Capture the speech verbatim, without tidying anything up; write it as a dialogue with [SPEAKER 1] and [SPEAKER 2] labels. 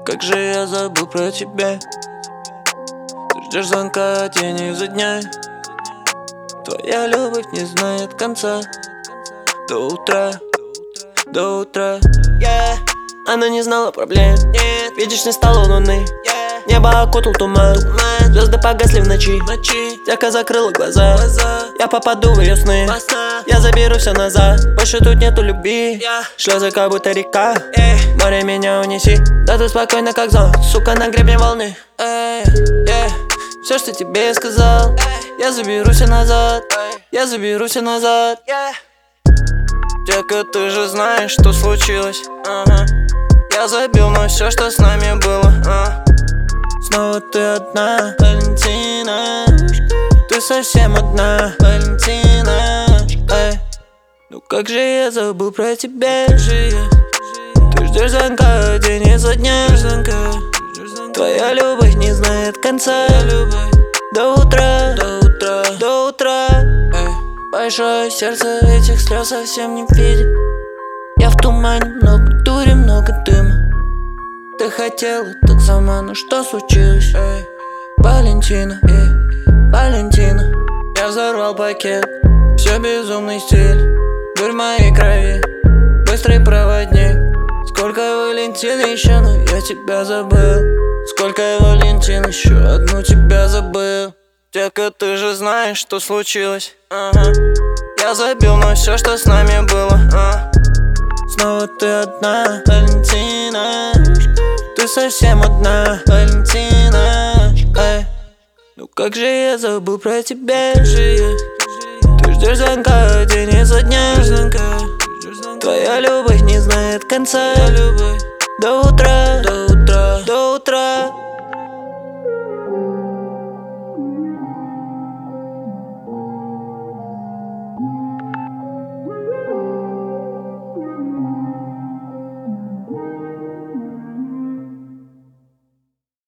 [SPEAKER 1] как же я забыл про тебя. Ты ждешь звонка день изо дня. Твоя любовь не знает конца. До утра, до утра, yeah. Она не знала проблем, нет. Видишь, не стало луны, yeah. Небо окутал туман, туман. Звезды погасли в ночи, ночи. Тяка закрыла глаза, глаза. Я попаду в ее сны, я заберу все назад. Больше тут нету любви, yeah. Слезы как будто река, yeah. Море меня унеси. Да ты спокойно как зон, сука, на гребне волны, yeah. Yeah. Все, что тебе я сказал, yeah. Я заберу все назад, yeah. Я заберу все назад, yeah. Дека, ты же знаешь, что случилось, ага. Я забил на все, что с нами было, а. Снова ты одна, Валентина. Ты совсем одна, Валентина. Эй. Ну как же я забыл про тебя. Ты ждешь звонка день изо дня. Твоя любовь не знает конца. До утра, до утра, до утра. Эй. Большое сердце этих слез совсем не видит. Я в тумане, много дури, много дыма. Ты хотела так сама, но что случилось? Эй, Валентина, эй, Валентина. Я взорвал пакет, все безумный стиль. Дурь в моей крови, быстрый проводник. Сколько Валентин еще, но я тебя забыл. Сколько Валентин еще, одну тебя забыл. Дека, ты же знаешь, что случилось, ага. Я забил на все, что с нами было, а. Снова ты одна, Валентина. Ты совсем одна, Валентина. Эй. Ну как же я забыл про тебя. Ты ждешь звонка день изо дня. Твоя любовь не знает конца. До утра, до утра.